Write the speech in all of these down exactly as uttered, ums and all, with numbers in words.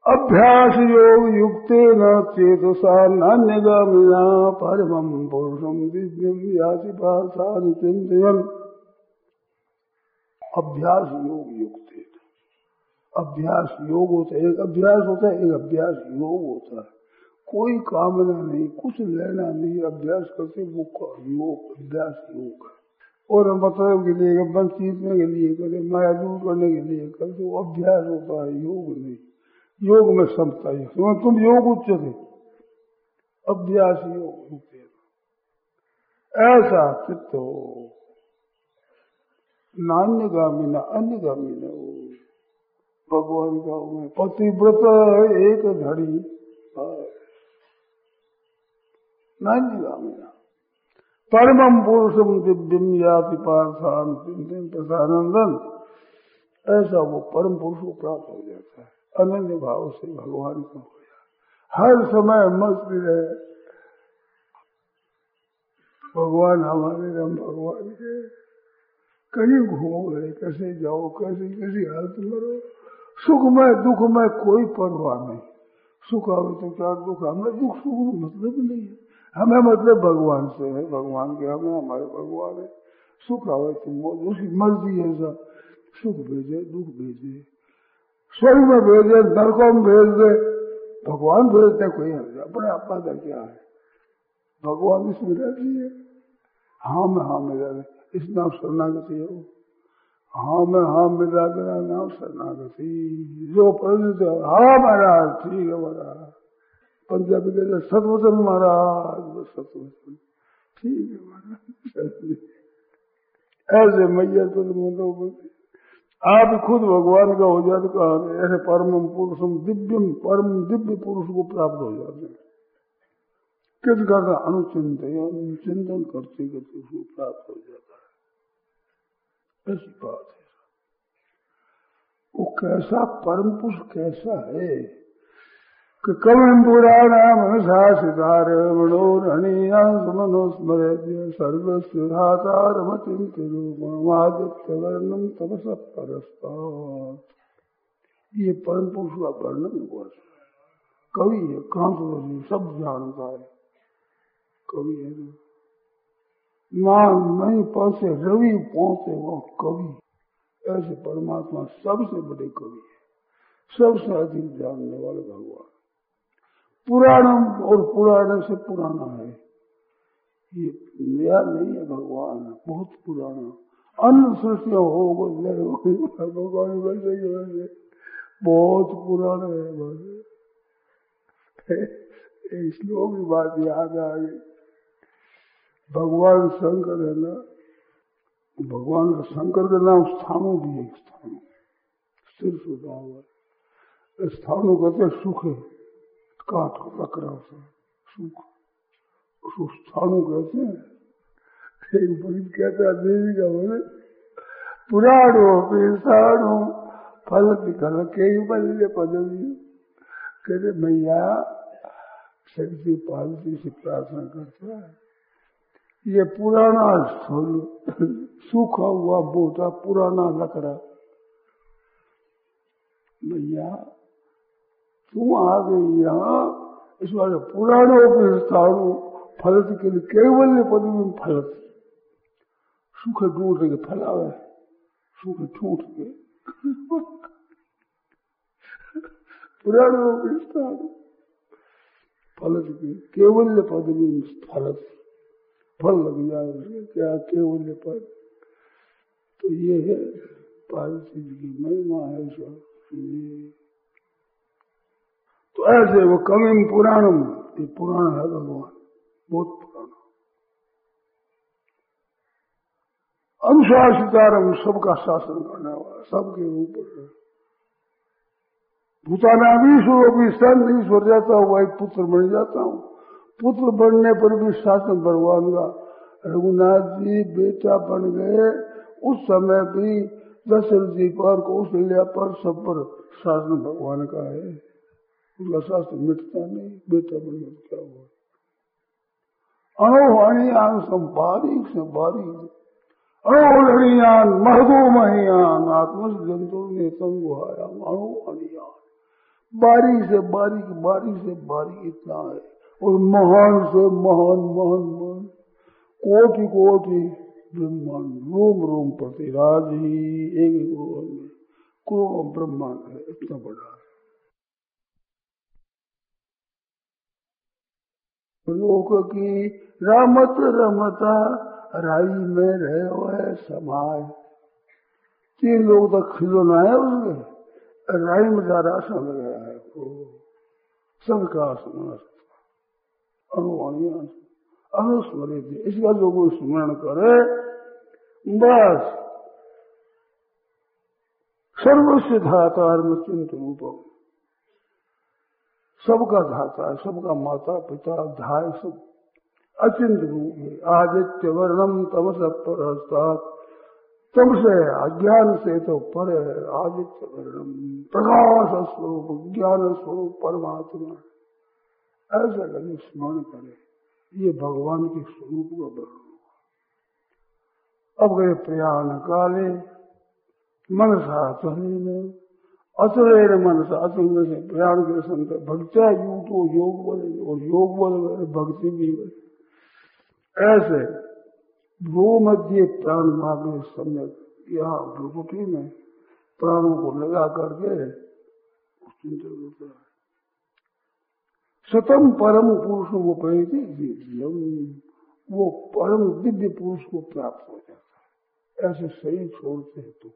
अभ्यास योग युक्ते न चेतसा नान्यगामिना परमं पुरुषं दिव्यं याति पार्थान चिन्तयन्। अभ्यास योग युक्ते, अभ्यास योग होता है, एक अभ्यास होता है, एक अभ्यास योग होता है। कोई कामना नहीं, कुछ लेना नहीं, अभ्यास करते वो योग, अभ्यास योग है। और मतलब के लिए बंद सीखने के लिए करे, माया दूर करने के लिए करते, वो अभ्यास होता है, योग नहीं। योग में समता है, तुम योग उच्चते, अभ्यास योग उच्चते, ऐसा चित्त हो। नान्यगामी न अन्यगामी न हो, भगवान का मैं पतिव्रत एक धड़ी नान्यगामी न परमं पुरुषम दिव्यम याति पार्थान चिंतन प्रसानंदन। ऐसा वो परम पुरुष को प्राप्त हो जाता है, अनन्य भाव से भगवान को हो जाए, हर समय मस्त रहे। भगवान हमारे राम भगवान के कहीं घूमो रहे, कैसे जाओ, कैसे कैसी हालत में रहो, सुख में दुख में कोई परवाह नहीं। सुख आवे तो क्या, दुख हमें दुख सुख मतलब नहीं है, हमें मतलब भगवान से है, भगवान के हमें हमारे भगवान है। सुख आवे तो वो उसकी मर्जी है, ऐसा सुख भेजे दुख भेजे, स्वर्ग में भेजे नरकों में भेज दे, भगवान भेजते कोई हमें अपने आपा का क्या है, भगवान इसमें रहती है। हाँ में हाँ मिला दे, इस नाम शरणागति हो, हाँ में हाँ मिला देना नाम शरणागति। जो परिणत हाँ महाराज ठीक है महाराज, पंजाबी कहते सतवचन महाराज, सतवचन ठीक है महाराज। ऐसे मैया तो बोलते आप खुद भगवान का हो जाते, कहा ऐसे परम पुरुषम दिव्यम, परम दिव्य पुरुष को प्राप्त हो जाते हैं। किस करता अनुचिंतन, चिंतन करते करते उसको प्राप्त हो जाता है, ऐसी बात है। वो कैसा परम पुरुष कैसा है कि कवि पुराणाम शासितार मनोरणीया मनुस्मृत्य सर्वस्वधातारमचिंत रूपमादित्य वर्णम तपस परस्तात्। ये परम पुरुष का वर्णन हुआ, कवि है, कांतवली सब जानता है, कवि है ना, नहीं पहुंचे रवि पहुंचे वो कवि। ऐसे परमात्मा सबसे बड़े कवि है, सबसे अधिक जानने वाले भगवान। पुराणम और पुराण से पुराना है, ये नया नहीं है, भगवान बहुत पुराना। अन्य सृष्टियां हो भगवान वैसे ही वैसे बहुत पुराना है। एक श्लोक की बात याद आ गई, भगवान शंकर है ना, भगवान का शंकर का नाम स्थानु भी है, स्थानु सिर सुधा हुआ स्थानु कहते सुख है, काट लकड़ा से सुख, उसको स्थानु कहते हैं। एक बड़ी कहता है देवी का बोले पुराणो पेशाणो फल दिखल के बल्ले पदवी। कहते मैया शक्ति पालती से प्रार्थना करता है, ये पुराना स्थल सूखा हुआ बोटा पुराना लकड़ा, भैया तू आ गई यहाँ, इस बार पुराणों के स्थानों फलत के लिए केवल पद में फलत, सूखे टूट के फैलावे, सूखे टूट के पुराणों के स्थान फलत के केवल पद में फलत, फल लग जाए क्या केवल पद। तो ये है पार्वती जी की महिमा है सब। तो ऐसे वो कविम पुराणम, ये पुराण है भगवान, बहुत पुराना। अनुशासितारम, सबका शासन करने वाला, सबके ऊपर। भूतानाधीश्वरों भी संत ईश्वर जाता हुआ एक पुत्र बन जाता हूँ, पुत्र बनने पर भी शासन भगवान का। रघुनाथ जी बेटा बन गए, उस समय भी दशरथ जी पर, कौशल्या पर, सब पर शासन भगवान का है, उनका शासन मिटता नहीं। बेटा बन गया क्या हुआ, अणोहणियान सब बारीक से बारीक, अणोहणियान महदो महियान आत्मस जंतु ने तंगुहाया, अणोहणियान बारी से बारीक, बारी से बारीक इतना है। और महान से महान महान महान कोटि कोटि ब्रह्मांड, रोम रोम प्रतिराज ही एक एक रोम में करोड़ों ब्रह्मांड है, इतना बड़ा है। लोक की रामत रमता राई में रहे हुए समाज। तीन लोग तक खिलौना है उसके, राई में ज्यादा आसन लग रहा है, सबका आसन अनुवाणी अनुस्मरित, इसका जो कोई स्मरण करे बस सर्वस्व धाता चिंत रूप, सबका धाता है, सबका माता पिता धाय सब अचिंत रूप है। आदित्य वर्णम तमस परस्तात्, तम से अज्ञान से तो पर है आदित्य वर्णम, प्रकाश स्वरूप ज्ञान स्वरूप परमात्मा। ऐसा कभी स्मरण करे, ये भगवान के स्वरूप का वर्णन होगा। अब गए प्रयाण काले मनसा चले अचले मनसा, अचल में से प्रयाण के संत भक्त्या यू तो योग बल, और योग बल भक्ति भी बल। ऐसे भ्रू मध्य प्राण मार्ग सम्यक, यहाँ भ्रुकुटी में प्राणों को लगा करके चिंतन होता है। सतम परम पुरुष को पैती दिव्यम, वो परम दिव्य पुरुष को प्राप्त हो जाता है। ऐसे सही छोड़ते हैं तो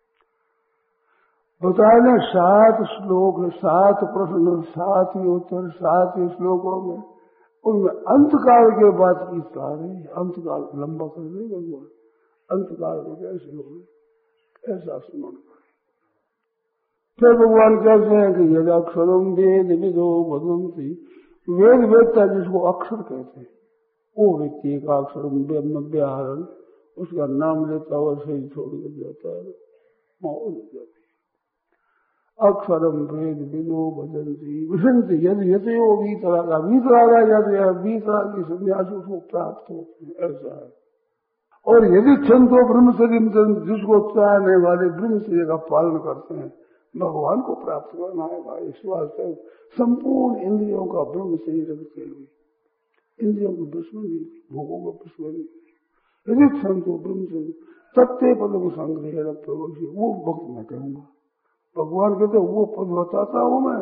बताया सात श्लोक, सात प्रश्न, सात ही उत्तर, सात ही श्लोकों में, उनमें अंतकाल के बाद की सारे अंतकाल लंबा कर दे भगवान, अंतकाल में कैसे हो ऐसा स्मरण करें। फिर भगवान कहते हैं कि यदि अक्षरम वेद विदो वदंती, वेद वेदता जिसको अक्षर कहते हैं, वो व्यक्ति का अक्षर व्याहरण उसका नाम लेता हुआ सही छोड़ कर जाता है, मौत हो जाती है। अक्षरम वेद विदो वदंती विसंति यदि यदि वो बीतरा का बीतरा जाते हैं, बीतरा की संन्यास उसको प्राप्त होते हैं, ऐसा है। और यदि छंदो ब्रह्मचर्य, जिसको चाहने वाले ब्रह्मचर्य का पालन करते हैं, भगवान को प्राप्त करना है भाई। इस वास्ते संपूर्ण इंद्रियों का ब्रह्मचर्य रखते हुए, इंद्रियों को दुश्मन नहीं, भोगों को दुश्मन नहीं, यदि छंदो ब्रह्मचर्य तत्ते पद को संग्रह प्रवेश, वो वक्त मैं कहूंगा। भगवान कहते वो पद बताता हूं मैं,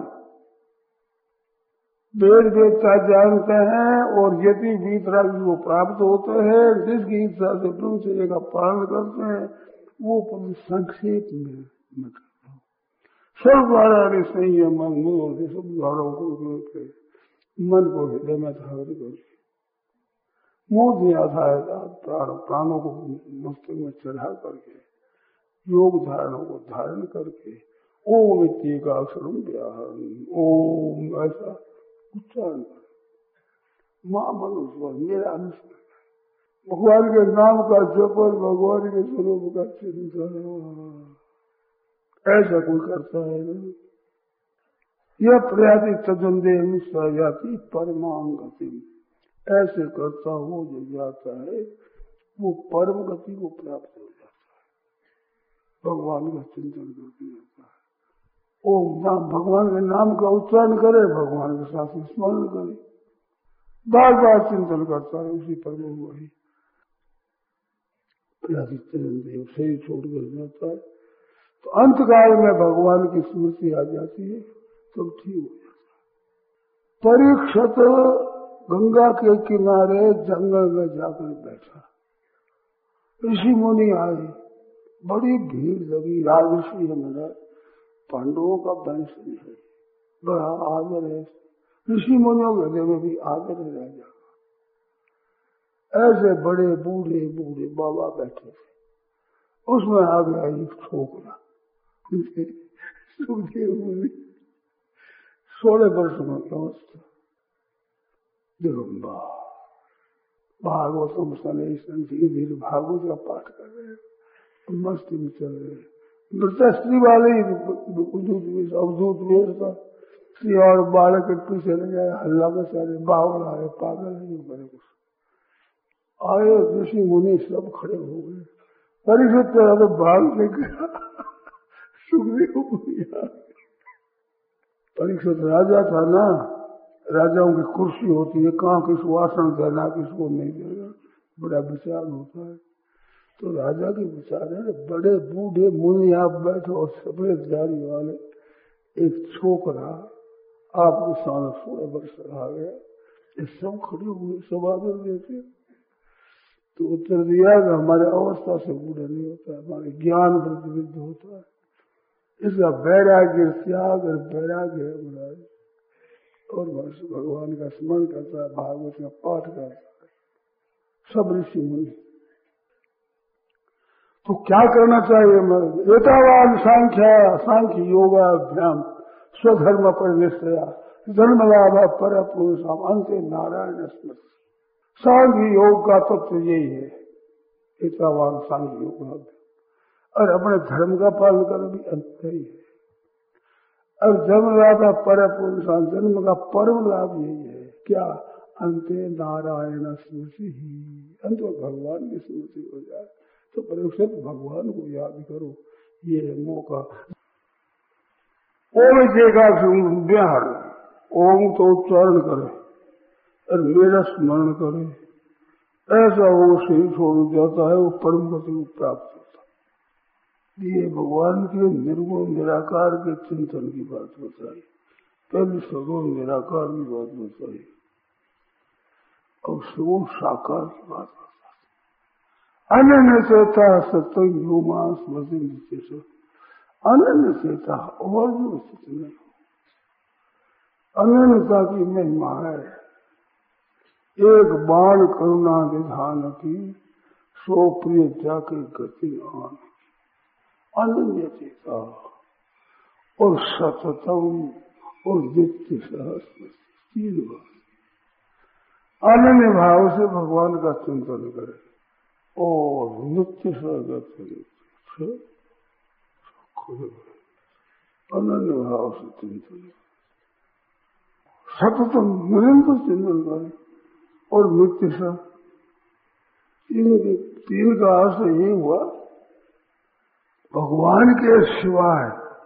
वेद वेदता जानते हैं और यदि वीतराग को प्राप्त होते हैं, जिसकी इच्छा से ब्रह्मचर्य का पालन करते हैं, वो पद संक्षेप में मैं कहता हूँ। सब द्वारा संयम मन मन सब द्वारों को मन को हृदय में धारण करके मूर्ति आधार प्राण प्राणों को मस्तक में चढ़ा करके योग धारणों को धारण करके ओम इति का अक्षर व्याहरण, ओम ऐसा उच्चारण कर, मां मनुष्य मेरा अनुष्ठान, भगवान के नाम का जप और भगवान के स्वरूप का चिंतन, ऐसा कोई करता है ना। यह प्रयाति तजंदे जाति परमांगति, ऐसे करता हो जो जाता है वो परम गति को प्राप्त हो जाता है, भगवान का चिंतन करके जाता है। ओम नाम, भगवान के नाम का उच्चारण करे, भगवान के साथ स्मरण करे, बार बार चिंतन करता है उसी पर वही प्रयाति सही छोड़ कर जाता है। तो अंतकाल में भगवान की स्मृति आ जाती है तो ठीक हो जाता है। परीक्षित गंगा के किनारे जंगल में जाकर बैठा, ऋषि मुनि आए, बड़ी भीड़ लगी, राजऋषि है मेरा, पांडवों का वंश भी है, बड़ा आदर है, ऋषि मुनियों के हृदय में भी आदर है राजा। ऐसे बड़े बूढ़े बूढ़े बाबा बैठे थे, उसमें आ गया एक छोकरा, सुखदेव मुनि, सोलह वर्ष में पहुंचता, दिगंबर भागवतम सने धीरे धीरे भागवत का पाठ कर रहे हैं, मस्ती में चल रहे हैं। स्त्री वाले अवधूत वेश था, स्त्री और बालक के पीछे लग गए, हल्ला में सारे बावल आए, पागल नहीं बड़े कुछ आए, ऋषि मुनि सब खड़े हो गए। परीक्षित तो भाग से गया, सुखदेव मुनि परीक्षित राजा था ना, राजाओं की कुर्सी होती है, कहाँ किसको आसन देना किसको नहीं देना, बड़ा विचार होता है। तो राजा के विचार है, बड़े बूढ़े मुनि आप बैठो और सफेद दाढ़ी वाले एक छोकरा आपके सामने सोलह वर्ष आ गया, ये सब खड़े हुए सब आदर देते। तो उत्तर दिया कि हमारे अवस्था से बूढ़ा नहीं होता, हमारे ज्ञान वृद्ध होता है, इसका वैराग्य त्याग और वैराग्य है महाराज। और भगवान का स्मरण करता है, भागवत का पाठ करता है, सब ऋषि मुनि। तो क्या करना चाहिए? एतावान सांख्य सांख्य योगाभ्याम स्वधर्म पर निश्चया धर्म लाभ पर पुरुषाम अंत नारायण स्मृति। सांख्य योग का तत्व यही है, एतावान सांख्य योग, और अपने धर्म का पालन करना भी अंत ही है। और जन्म लाभ पर पुरुषाम, जन्म का परम लाभ यही है, क्या? अंते नारायण स्मृति ही, अंत में भगवान की स्मृति हो जाए। तो परीक्षित भगवान को याद करो, ये मौका। ओम का बिहार, ओम तो उच्चारण करे और मेरा स्मरण करे, ऐसा वो शरीर छोड़ जाता है, वो परम गति को प्राप्त होता है। ये भगवान के निर्गुण निराकार के चिंतन की बात बताई, पहले सगुण निराकार की बात बताई और सगुण साकार की बात बताई। अनन्य चेता सत्य मांस मसीह, अनन्य चेता और भी स्थित नहीं हो। अनन्यता की महिमा है, एक बाण करुणा निधान की, सो प्रिय जाके गति आन। अनन्य चेता और सततम और नित्य सहस्त्र, तीन बात। अनन्य भाव से भगवान का चिंतन करे और नित्य सहगति अनन्य भाव से चिंतन, सततम निरंतर चिंतन करे और नित्य सा। तीन का अर्थ ये हुआ, भगवान के सिवाय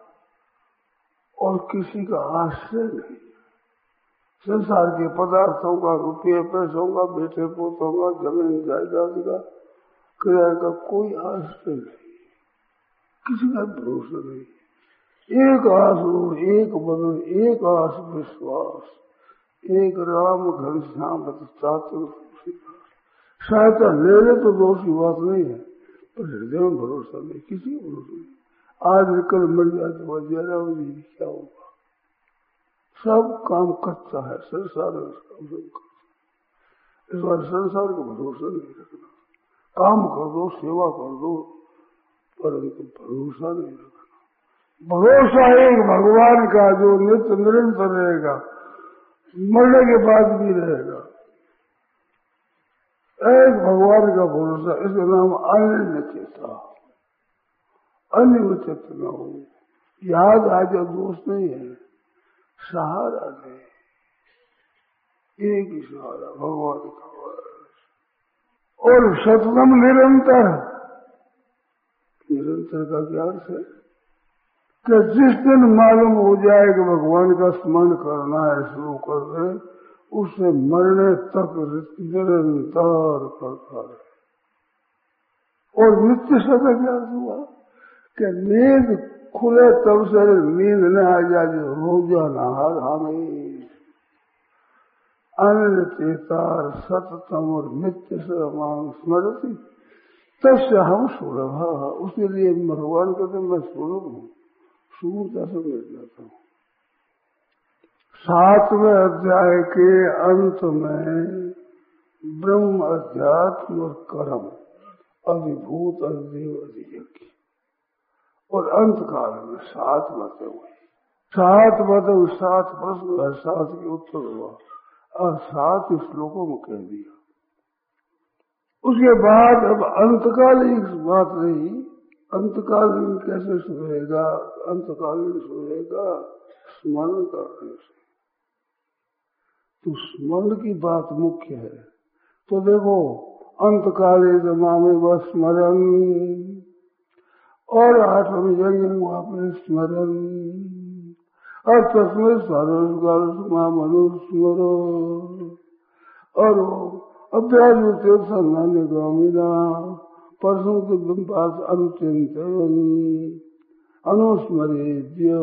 और किसी का आश्रय नहीं। संसार के पदार्थों का, रुपये पैसों का, बेटे पोतों का, जमीन जायदाद का, किराए का कोई आश्रय नहीं, किसी का भरोसा नहीं। एक आस, एक बदन, एक आस विश्वास, एक राम घनश्याम चातुर। सहायता ले ले तो दोषी बात नहीं है, पर हृदय में भरोसा नहीं, किसी को भरोसा नहीं। आज कल मर जाए तो वह जरा जी क्या होगा? सब काम कच्चा है, संसार इस बार संसार को भरोसा नहीं रखना। काम कर दो, सेवा कर दो, परंतु भरोसा नहीं रखना। भरोसा एक भगवान का जो नित्य निरंतर रहेगा, मरने के बाद भी रहेगा, एक भगवान का भरोसा। इसका नाम अनन्य चेता, अन्य चित्त न हो। याद आ जाए दोष नहीं है, सहारा नहीं, एक ही सहारा भगवान का। और सततम निरंतर, निरंतर का क्या अर्थ है? कि जिस दिन मालूम हो जाए कि भगवान का स्मरण करना है, शुरू कर दे, उससे मरने तक निरंतर करता रहे। और नित्य सदा क्या अर्थ हुआ? कि नींद खुले तब से नींद न आ जाए, जो रोजाना हर हमें अनन्य चेता सततम और नित्य समान स्मृति, तस्य हम सुलभ। उसके लिए भगवान कहते मैं सुलभ हूँ, सूरता से मिल जाता हूँ। सातवें अध्याय के अंत में ब्रह्म अध्यात्म और कर्म, अभिभूत अभिदेव अधियज्ञ, और अंत काल में सात बातें हुई। सात बातें, सात प्रश्न और सात के उत्तर हुआ और सात श्लोकों में कह दिया। उसके बाद अब अंतकालीन बात रही, अंतकालीन कैसे सुनेगा? अंतकालीन सुनेगा स्मरण करने से। तो स्मरण की बात मुख्य है। तो देखो, अंतकालीन जमाने में स्मरण और आत्म यज्ञ हुआ अपने स्मरण, और तस्में सर्वकाल मनुष्य स्मरो और अभ्यास संज्ञान गामिना परसों के बिंबास अनुचिंतन अनुस्मरेज्यो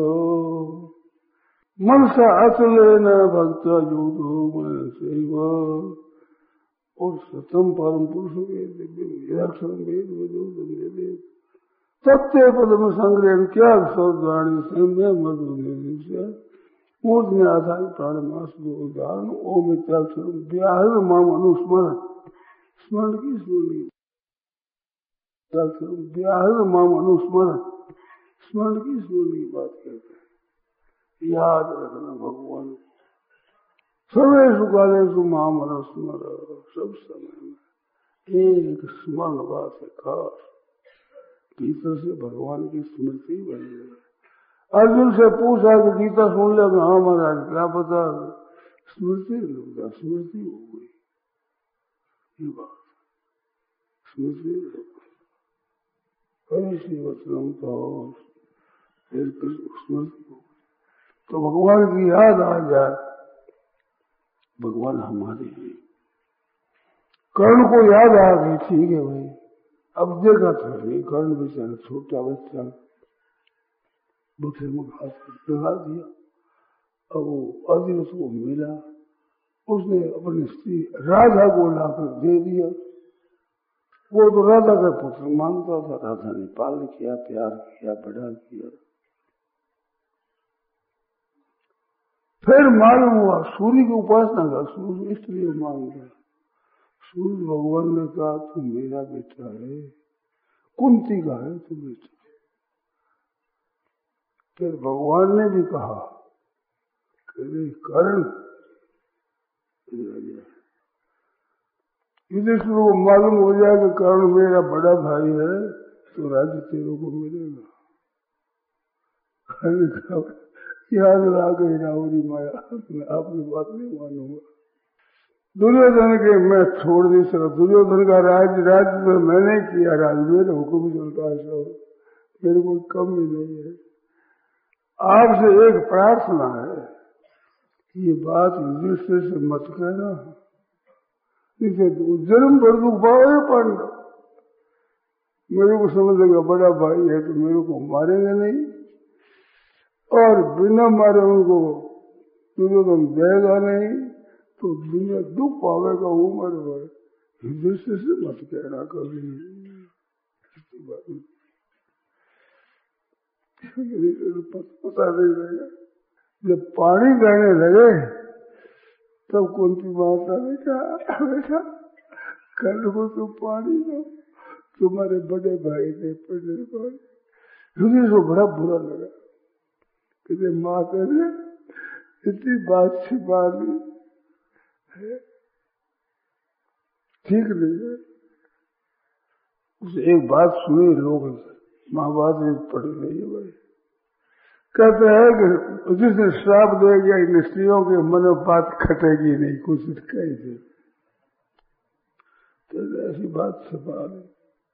मनसा अचलेन भक्त यूतो मन सेव और सतम परम पुरुष के दिव्य वेद वेद सत्य पदम संग्रहण क्या सौद्वाणी संज्ञा मधुनिर्देश मूर्त में आधारित प्राण मास को उदाहरण ओम इत्याक्षर व्याहृत माम अनुस्मरण स्मरण की स्मरण व्याहृत माम अनुस्मरण स्मरण की स्मरण की बात कहते हैं। याद रखना भगवान सर्वेषु कालेषु माम अनुस्मर सब समय में एक स्मरण बात है खास गीता से भगवान की स्मृति बन गई। अर्जुन से पूछा कि गीता सुन ले, हाँ महाराज क्या पता स्मृति लगता स्मृति हो गई ये बात स्मृति ऐसी वचन तो फिर स्मृति हो गई तो भगवान की याद आ जाए। भगवान हमारे हैं, कर्ण को याद आ गई ठीक है भाई, अब देखा था नहीं कर्ण बेचारा छोटा बच्चा बक्से में घास लगा दिया। अब वो अभी उसको मिला, उसने अपनी स्त्री राधा को लाकर दे दिया। वो तो राधा का पुत्र मानता था, राधा ने पालन किया, प्यार किया, बड़ा किया। फिर मालूम हुआ सूर्य की उपासना का, सूर्य इसलिए मान गया। सूर्य भगवान ने कहा तू मेरा बेटा है, कुंती का है तू बेटा। फिर भगवान ने भी कहा कि कर्ण युधिष्ठिर को मालूम हो जाए कि कर्ण मेरा बड़ा भाई है तो राज्य तेरे को मिलेगा। कर्ण का याद ला गई रावरी माया, मैं आपकी बात नहीं मानूंगा। दुर्योधन के मैं छोड़ नहीं सका, दुर्योधन का राज राज्य तो मैंने किया, राज मेरे हुक्म चलता है सब, मेरे को कम ही नहीं है। आपसे एक प्रार्थना है, ये बात युधिष्ठिर से मत कहना, इसे जन्म भर दुख पाओगे पांडव। मेरे को समझेगा बड़ा भाई है तो मेरे को मारेंगे नहीं, और बिना मारे उनको दुर्योधन देगा नहीं, तो दुनिया दुख पावेगा उम्र भर। युधिष्ठिर से मत कहना कभी, पता नहीं लगा। जब पानी बहने लगे तब कुंती माता ने कहा बेटा कल को तुम पानी दो, तुम्हारे बड़े भाई ने पढ़ने को। युधिष्ठिर को बड़ा बुरा लगा कि माता ने इतनी बात छिपा दी, ठीक नहीं है। उसे एक बात सुनी लोग, महाभारत पढ़ी नहीं है भाई, कहते हैं कि जिसने श्राप दे गया इन स्त्रियों के मनोबात खटेगी नहीं, कुछ कही थे तो ऐसी बात छपा नहीं।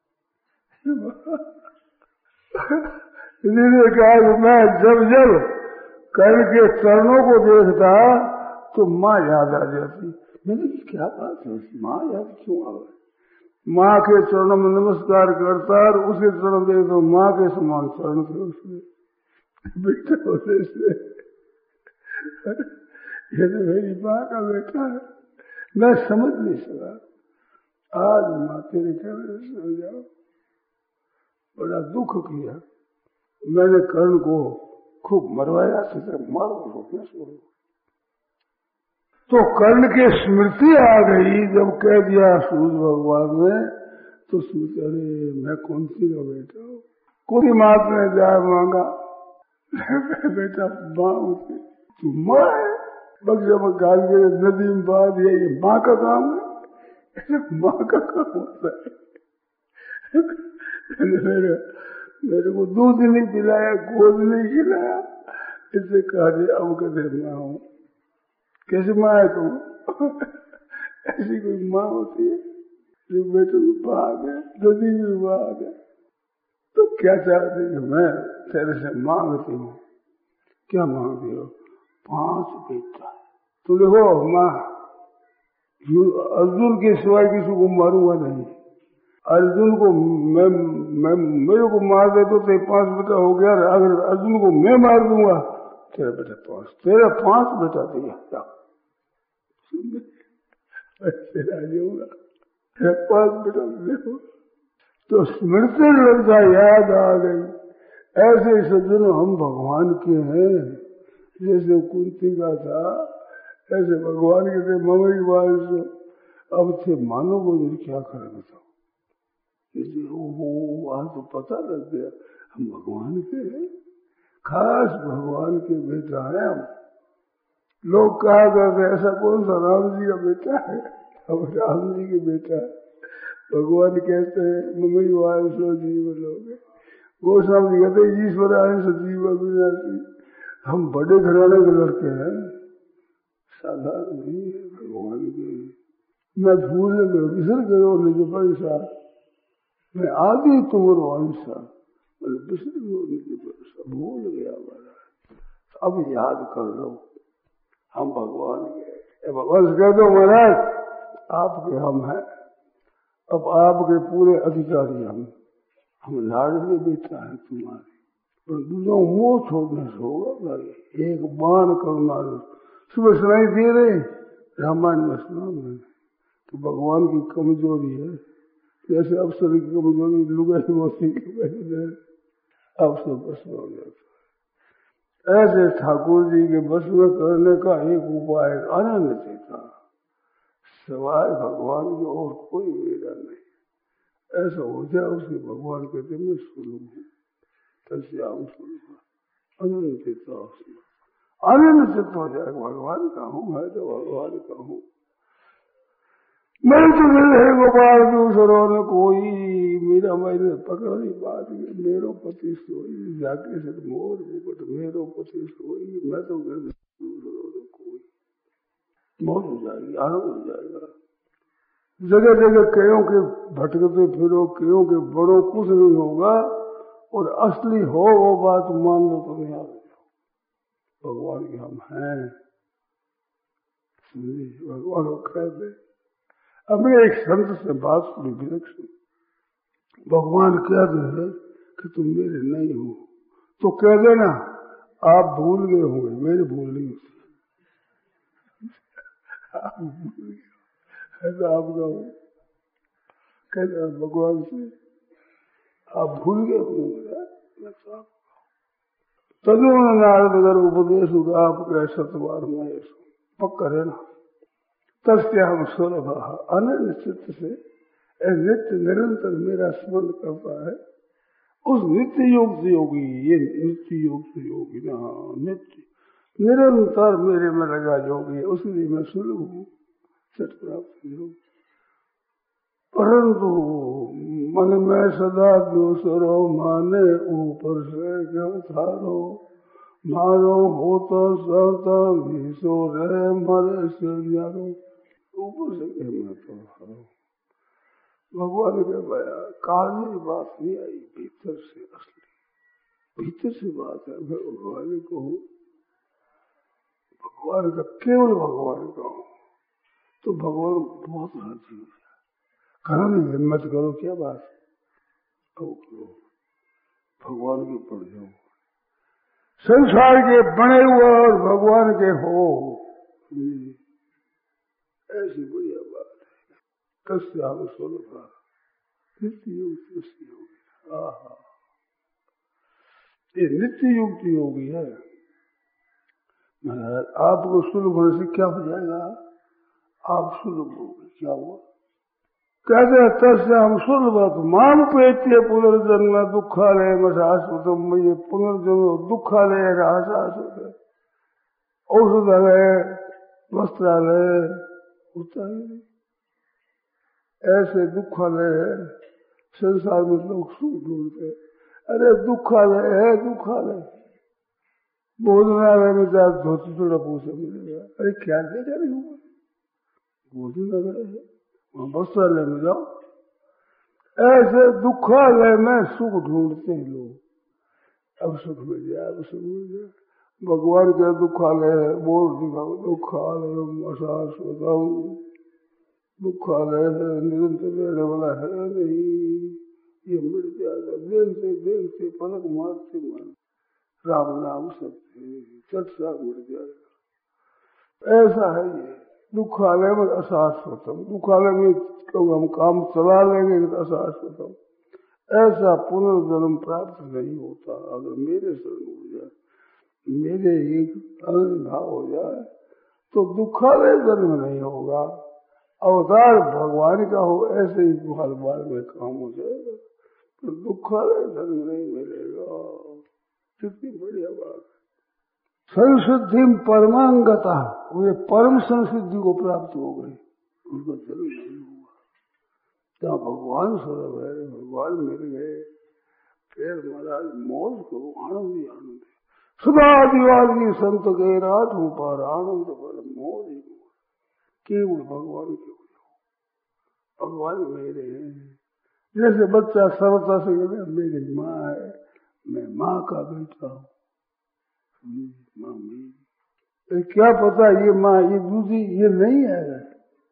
इन्होंने कहा कि मैं जब जब कर्ण के चरणों को देखता तो माँ याद आ जाती। मैंने क्या बात है, माँ याद क्यों आ गई? माँ के चरणों में नमस्कार करता और उसे चरण दे तो माँ के समान चरण थे उसने बेटा होने से। ये तो मेरी माँ का बेटा है, मैं समझ नहीं सका। आज माँ तेरे चरण हो जाओ, बड़ा दुख किया मैंने। कर्ण को खूब मरवाया, मारो रोकना शुरू। तो कर्ण के स्मृति आ गई जब कह दिया सूर्य भगवान ने, तो सोचा अरे मैं कौन सी का बेटा हूँ। कोई मात ने जाए मांगा, बेटा माँ उसे तू माँ है, बक्से में गाल के नदी में बहा दिया, ये माँ का काम है, माँ का काम होता है। मेरे मेरे को दूध नहीं पिलाया, गोद नहीं खिलाया, इससे कहा दिया अब कदे माँ हूँ। कैसी माँ है तुम? ऐसी कोई माँ होती है जो बेटे को बहा दे, नदी में बहा दे। तो क्या चाहती है मैं तेरे से मांगती हूँ, क्या मांगते हो? पांच बेटा। तो देखो मां अर्जुन के सिवाय किसी को मारूंगा नहीं। अर्जुन को मैं मैं मेरे को मार दे तो तेरे पांच बेटा हो गया। अगर अर्जुन को मैं मार दूंगा तेरा बेटा पांच, तेरा पांच बेटा दिया ऐसे राजी होगा। पांच बेटा देखो तो स्मृति लग जाए, याद आ गई। ऐसे सज्जन हम भगवान के हैं। जैसे कुंती का था ऐसे भगवान के थे। ममई बाल से अब थे मानो को क्या करेंगे तो वो आज तो पता लग गया हम भगवान के हैं, खास भगवान के बेटा है हम। लोग कहा करते ऐसा कौन सा राम जी का बेटा है? अब राम जी के बेटा है। भगवान कहते हैं ममई बाल सो जीव लोग। गोस्वामी जी कहते ईश्वर आए सजीव अविनाशी। हम बड़े घराने के लड़के हैं, साधारण नहीं है भगवान के। मैं भूल गए विसर गयो निज पैसा, मैं आदि तुम्हारो अंशा। बोले विसर गयो निज पैसा, भूल गया महाराज। अब याद कर लो हम भगवान के। भगवान से कह दो महाराज आपके हम हैं, अब आपके पूरे अधिकारी हम। हम लाडले बेटा है तुम्हारे, पर दूसरों मोह छोड़ने से होगा भाई। एक बाण करुणा सुबह सुनाई दे रहे रामायण में सुना मैंने तो भगवान की कमजोरी है। जैसे अवसर की कमजोरी लुगाई मोती की अवसर बस हो जाता। ऐसे ठाकुर जी के बस में करने का एक उपाय आनंद चेता, सवाल भगवान की और कोई मेरा नहीं। ऐसा हो जाए उसके भगवान कहते मैं सुलभ हूँ, तस्याम सुलभ आनंद चेता उसमें आनंद चित्त हो जाए। भगवान का हूँ, मैं तो भगवान का हूँ। मैं तो मिले गोपाल दूसरों ने कोई, मेरा मैंने पकड़ी बात मेरो पति सोई, जाके से मोर मुकुट मेरो पति सोई। मैं तो दूसरों ने कोई, मौज हो जाएगी, आनंद हो जाएगा। जगह जगह कयों के भटकते फिरो, कयों के बड़ों कुछ नहीं होगा। और असली हो वो बात मान लो तो नहीं आ भगवान के हम हैं। भगवान को कह दे। अब मैं एक संत से बात सुनी विलक्षण। भगवान कह दे कि तुम मेरे नहीं हो तो कह देना आप भूल गए होंगे, मेरे भूल नहीं होती। आप भूल गए ऐसा आपका हो कह देना भगवान से आप भूल गए होंगे। तदु नारद अगर उपदेश आप सतवार में पक्का रहना। तस्य हम सुलभ अनन्य चित्त से नित्य निरंतर मेरा स्मरण करता है। उस नित्य योग से योगी, ये नित्य योग से योगी ना, नित्य निरंतर मेरे में लगा योगी, उसलिए मैं सुलभ हूँ, चित्त प्राप्त योग। परंतु मन में सदा दूसरो माने ऊपर से क्यों थारो, मारो हो तो सहता भीषो रहे मरे से यारो। ऊपर से कह मैं तो हारो। भगवान के भया काली बात नहीं आई, भीतर से असली भीतर से बात है। मैं भगवान को हूँ, भगवान का केवल भगवान का हूँ तो भगवान बहुत राजी हो जाए। करो नहीं, हिम्मत करो, क्या बात करो, भगवान के पड़ जाओ। संसार के बने हुए और भगवान के हो, ऐसी बढ़िया बात है। कस्य हम सुलभ नित्य युक्त योगी। आहा, ये नित्य युक्त योगी है। महाराज आपको सुलभ होने से क्या हो जाएगा? आप सुलभ हो गए। क्या हुआ? कहते हैं तस्य हम सुलभ माम पेत्य पुनर्जन्म दुखालय मशाश्वतम। मुझे पुनर्जन्म दुखालय राशाश्वत औषधालय वस्त्रालय होता है। ऐसे दुखालय है संसार में लोग सुख ढूंढते। अरे दुखालय है, दुखालय भोजनालय में जाए धोती थोड़ा पूछे मिलेगा। अरे क्या देखा नहीं हुआ, भोजनालय है वहां वस्त्रालय में जाओ। ऐसे दुखालय में सुख ढूंढते हैं लोग। अब सुख मिल जाए, अब सुख मिल जाए। भगवान के दुखालय है, बोल दिखाओ दुखालय अशाश्वतम, दुखालय है, निरंतर रहने वाला है नहीं, ये मिट जाएगा देखते देखते पलक मारते मारते, राम नाम सत्य चट सा मिट जाएगा। ऐसा है ये दुखालय में अशाश्वतम, दुखालय में कब हम काम चला लेंगे तो अशाश्वतम, ऐसा पुनर्जन्म प्राप्त नहीं होता। अगर मेरे शरण हो जाए, मेरे एक भाव हो जाए तो दुखालय जन्म नहीं होगा। अवतार भगवान का हो ऐसे ही बार बार में काम हो जाएगा तो दुखालय जन्म नहीं मिलेगा। कितनी बढ़िया बात है। संसिद्धि परमांगता, वे परम संसिद्धि को प्राप्त हो गए, उनको जन्म नहीं हुआ। क्या भगवान स्वरूप है, भगवान मिल गए, फिर महाराज मौज करो, आनंद ही आनंद है। सदा दिवाली संत के रात हूँ पर आनंद पर मौज ही मौज, केवल भगवान के हो, भगवान मेरे हैं। जैसे बच्चा सरलता से कहते मेरी माँ है, मैं माँ का बेटा हूँ, माँ मेरी, क्या पता ये माँ ये दूसरी ये नहीं है,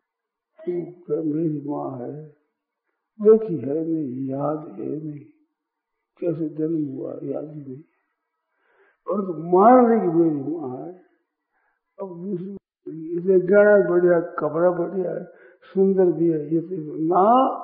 मेरी माँ है, देखी है नहीं, याद है नहीं, कैसे जन्म हुआ याद ही नहीं, और तो मान ली कि मेरी माँ है। अब दूसरी इसे गाना बढ़िया, कपड़ा बढ़िया है, सुंदर भी है, ये तो ना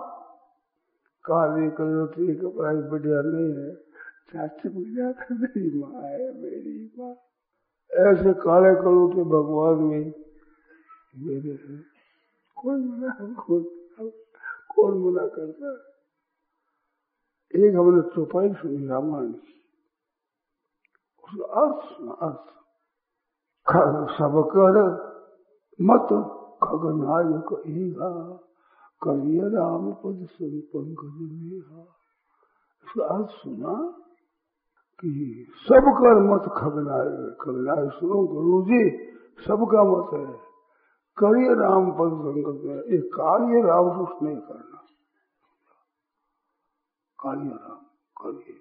काले कलर कपड़ा बढ़िया नहीं है, चाची पूजा कर मेरी माँ है, मेरी माँ। ऐसे काले कलर भगवान में मेरे हैं, कोई मना कौन कौन मना करता है। एक हमने चौपाई सुनी रामायण की, उसका अर्थ सुना, अर्थ सब कर मत खगनाय कहेगा, करिए राम पद पंकज लेहा। इसका अर्थ सुना कि सब कर मत खगनाय, खगनाय सुनो गुरु जी, सबका मत है, करिए राम पद पंकज में, एक कार्य राम कुछ नहीं करना, कार्य राम करिए,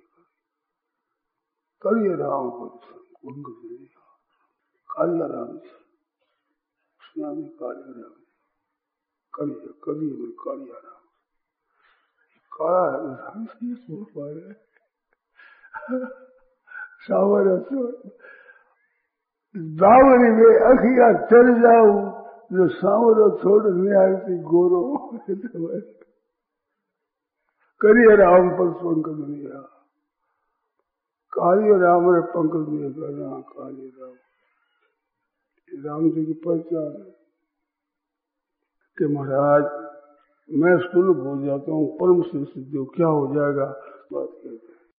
करिए राम पद पंकज लेहा, कार्य राम स्नान कार्य राम करिए, करिए में कार्य राम काला है सुन पाए सावर दावरी में अखिया चल जाऊ, जो सावरो छोड़ नहीं आती गोरो, करिए राम पर पंकज लिया, कार्य राम ने पंकज लिया करना, कार्य राम राम जी की पहचान है कि महाराज मैं सुलभ हो जाता हूँ, परम से सिद्धि क्या हो जाएगा बात कहते